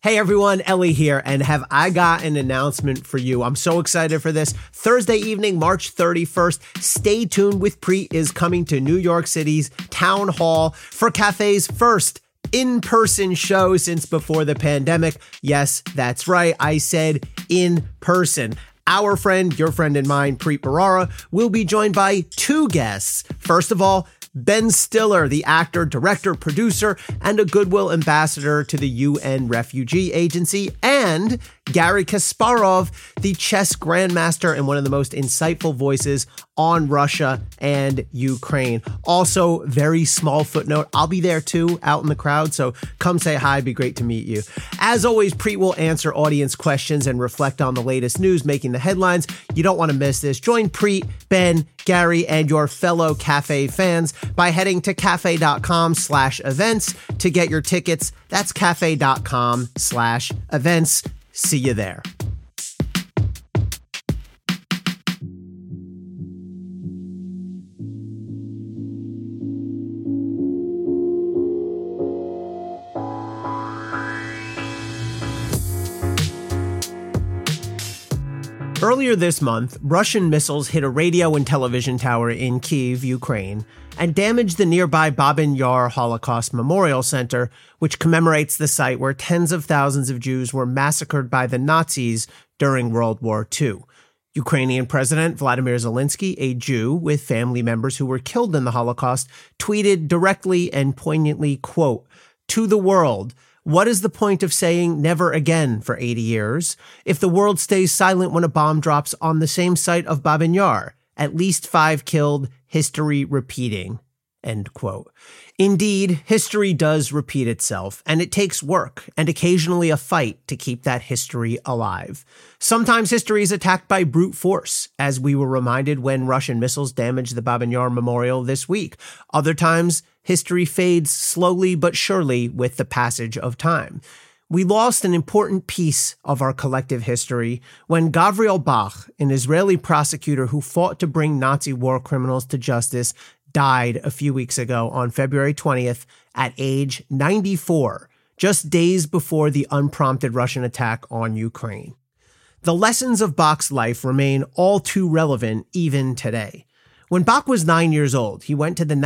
Hey everyone, Ellie here, and have I got an announcement for you. I'm so excited for this. Thursday evening, March 31st, Stay Tuned with Preet is coming to New York City's Town Hall for Cafe's first in-person show since before the pandemic. Yes, that's right, I said in person. Our friend, your friend and mine, Preet Bharara, will be joined by two guests. First of all, Ben Stiller, the actor, director, producer, and a goodwill ambassador to the UN Refugee Agency, and Garry Kasparov, the chess grandmaster and one of the most insightful voices on Russia and Ukraine. Also, very small footnote, I'll be there too, out in the crowd, so come say hi, be great to meet you. As always, Preet will answer audience questions and reflect on the latest news making the headlines. You don't want to miss this. Join Preet, Ben, Garry, and your fellow Cafe fans by heading to cafe.com/events to get your tickets. That's cafe.com/events. See you there. Earlier this month, Russian missiles hit a radio and television tower in Kyiv, Ukraine, and damaged the nearby Babin Yar Holocaust Memorial Center, which commemorates the site where tens of thousands of Jews were massacred by the Nazis during World War II. Ukrainian President Vladimir Zelensky, a Jew with family members who were killed in the Holocaust, tweeted directly and poignantly, quote, "To the world, what is the point of saying never again for 80 years? If the world stays silent when a bomb drops on the same site of Babin Yar, at least 5 killed, history repeating." End quote. Indeed, history does repeat itself, and it takes work and occasionally a fight to keep that history alive. Sometimes history is attacked by brute force, as we were reminded when Russian missiles damaged the Babin Yar Memorial this week. Other times, history fades slowly but surely with the passage of time. We lost an important piece of our collective history when Gavriel Bach, an Israeli prosecutor who fought to bring Nazi war criminals to justice, died a few weeks ago on February 20th at age 94, just days before the unprompted Russian attack on Ukraine. The lessons of Bach's life remain all too relevant even today. When Bach was 9 years old, he went to the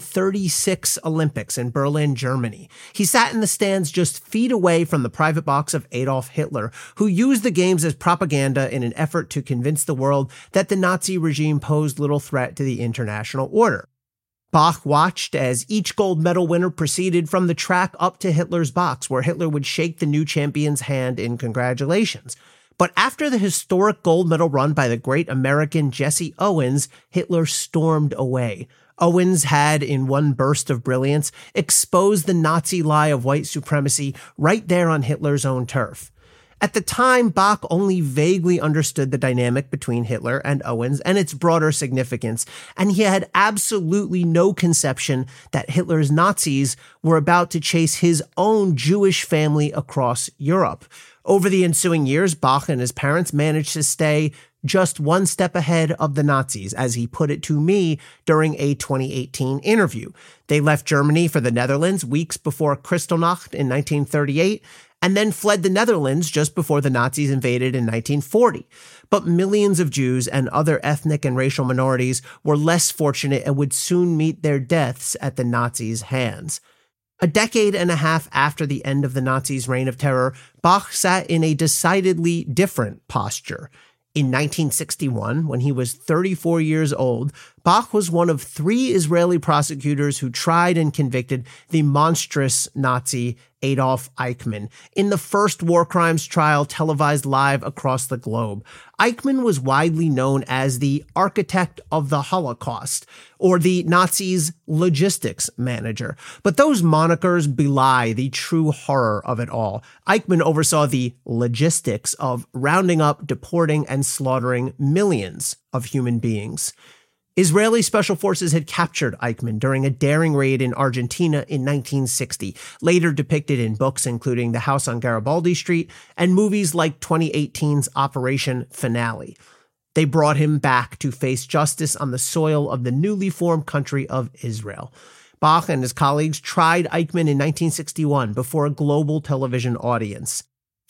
1936 Olympics in Berlin, Germany. He sat in the stands just feet away from the private box of Adolf Hitler, who used the games as propaganda in an effort to convince the world that the Nazi regime posed little threat to the international order. Bach watched as each gold medal winner proceeded from the track up to Hitler's box, where Hitler would shake the new champion's hand in congratulations. But after the historic gold medal run by the great American Jesse Owens, Hitler stormed away. Owens had, in one burst of brilliance, exposed the Nazi lie of white supremacy right there on Hitler's own turf. At the time, Bach only vaguely understood the dynamic between Hitler and Owens and its broader significance, and he had absolutely no conception that Hitler's Nazis were about to chase his own Jewish family across Europe. Over the ensuing years, Bach and his parents managed to stay just one step ahead of the Nazis, as he put it to me during a 2018 interview. They left Germany for the Netherlands weeks before Kristallnacht in 1938, and then fled the Netherlands just before the Nazis invaded in 1940. But millions of Jews and other ethnic and racial minorities were less fortunate and would soon meet their deaths at the Nazis' hands. A decade and a half after the end of the Nazis' reign of terror, Bach sat in a decidedly different posture. In 1961, when he was 34 years old, Bach was one of 3 Israeli prosecutors who tried and convicted the monstrous Nazi Adolf Eichmann in the first war crimes trial televised live across the globe. Eichmann was widely known as the architect of the Holocaust, or the Nazis' logistics manager. But those monikers belie the true horror of it all. Eichmann oversaw the logistics of rounding up, deporting, and slaughtering millions of human beings. Israeli special forces had captured Eichmann during a daring raid in Argentina in 1960, later depicted in books including The House on Garibaldi Street and movies like 2018's Operation Finale. They brought him back to face justice on the soil of the newly formed country of Israel. Bach and his colleagues tried Eichmann in 1961 before a global television audience.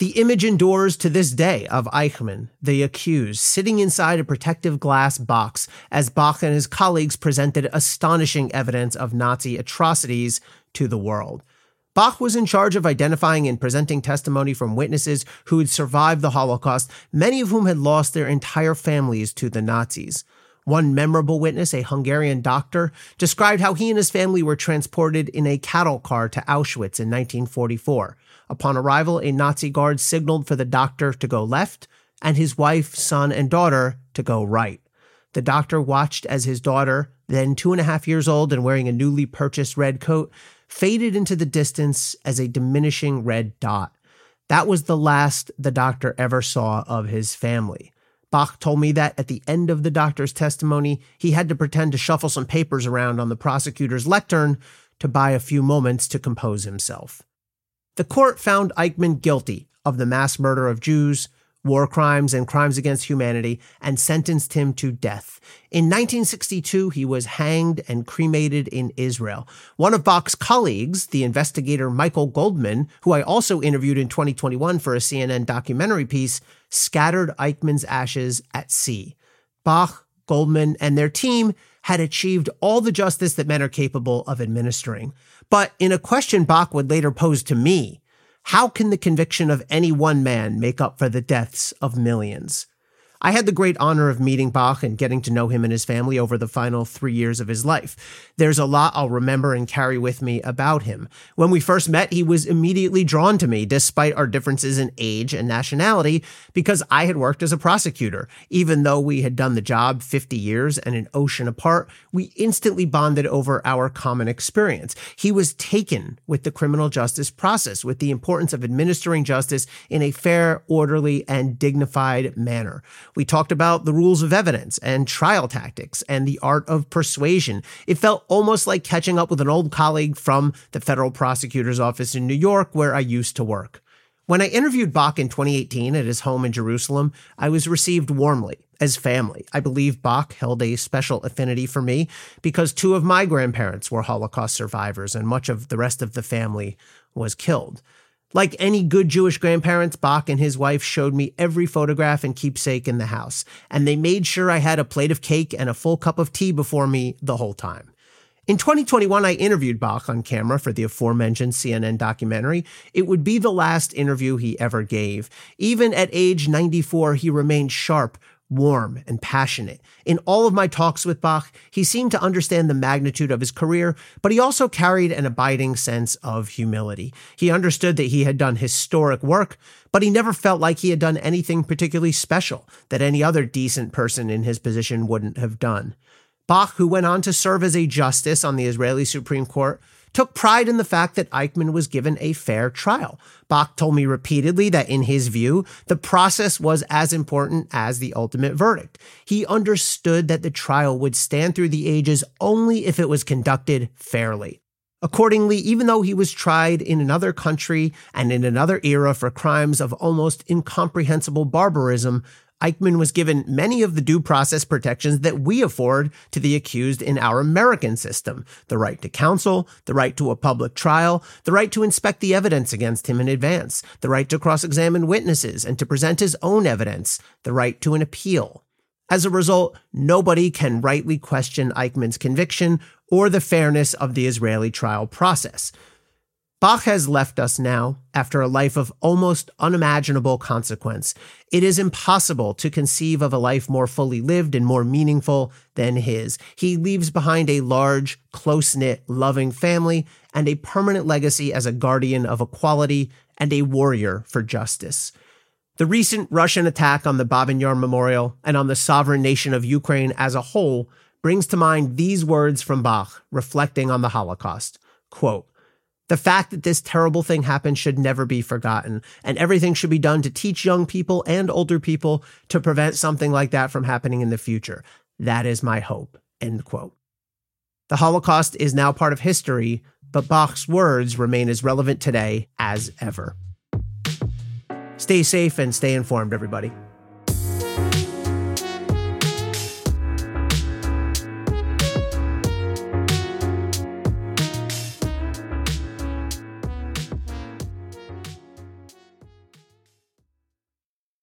The image endures to this day of Eichmann, the accused, sitting inside a protective glass box as Bach and his colleagues presented astonishing evidence of Nazi atrocities to the world. Bach was in charge of identifying and presenting testimony from witnesses who had survived the Holocaust, many of whom had lost their entire families to the Nazis. One memorable witness, a Hungarian doctor, described how he and his family were transported in a cattle car to Auschwitz in 1944. Upon arrival, a Nazi guard signaled for the doctor to go left and his wife, son, and daughter to go right. The doctor watched as his daughter, then 2.5 years old and wearing a newly purchased red coat, faded into the distance as a diminishing red dot. That was the last the doctor ever saw of his family. Bach told me that at the end of the doctor's testimony, he had to pretend to shuffle some papers around on the prosecutor's lectern to buy a few moments to compose himself. The court found Eichmann guilty of the mass murder of Jews, war crimes, and crimes against humanity, and sentenced him to death. In 1962, he was hanged and cremated in Israel. One of Bach's colleagues, the investigator Michael Goldman, who I also interviewed in 2021 for a CNN documentary piece, scattered Eichmann's ashes at sea. Bach, Goldman, and their team had achieved all the justice that men are capable of administering. But in a question Bach would later pose to me, how can the conviction of any one man make up for the deaths of millions? I had the great honor of meeting Bach and getting to know him and his family over the final 3 years of his life. There's a lot I'll remember and carry with me about him. When we first met, he was immediately drawn to me, despite our differences in age and nationality, because I had worked as a prosecutor. Even though we had done the job 50 years and an ocean apart, we instantly bonded over our common experience. He was taken with the criminal justice process, with the importance of administering justice in a fair, orderly, and dignified manner. We talked about the rules of evidence and trial tactics and the art of persuasion. It felt almost like catching up with an old colleague from the federal prosecutor's office in New York, where I used to work. When I interviewed Bach in 2018 at his home in Jerusalem, I was received warmly as family. I believe Bach held a special affinity for me because 2 of my grandparents were Holocaust survivors and much of the rest of the family was killed. Like any good Jewish grandparents, Bach and his wife showed me every photograph and keepsake in the house, and they made sure I had a plate of cake and a full cup of tea before me the whole time. In 2021, I interviewed Bach on camera for the aforementioned CNN documentary. It would be the last interview he ever gave. Even at age 94, he remained sharp, warm, and passionate. In all of my talks with Bach, he seemed to understand the magnitude of his career, but he also carried an abiding sense of humility. He understood that he had done historic work, but he never felt like he had done anything particularly special that any other decent person in his position wouldn't have done. Bach, who went on to serve as a justice on the Israeli Supreme Court, took pride in the fact that Eichmann was given a fair trial. Bach told me repeatedly that in his view, the process was as important as the ultimate verdict. He understood that the trial would stand through the ages only if it was conducted fairly. Accordingly, even though he was tried in another country and in another era for crimes of almost incomprehensible barbarism, Eichmann was given many of the due process protections that we afford to the accused in our American system: the right to counsel, the right to a public trial, the right to inspect the evidence against him in advance, the right to cross-examine witnesses and to present his own evidence, the right to an appeal. As a result, nobody can rightly question Eichmann's conviction or the fairness of the Israeli trial process. Bach has left us now after a life of almost unimaginable consequence. It is impossible to conceive of a life more fully lived and more meaningful than his. He leaves behind a large, close-knit, loving family and a permanent legacy as a guardian of equality and a warrior for justice. The recent Russian attack on the Babin Yar Memorial and on the sovereign nation of Ukraine as a whole brings to mind these words from Bach, reflecting on the Holocaust. Quote, "The fact that this terrible thing happened should never be forgotten, and everything should be done to teach young people and older people to prevent something like that from happening in the future. That is my hope." End quote. The Holocaust is now part of history, but Bach's words remain as relevant today as ever. Stay safe and stay informed, everybody.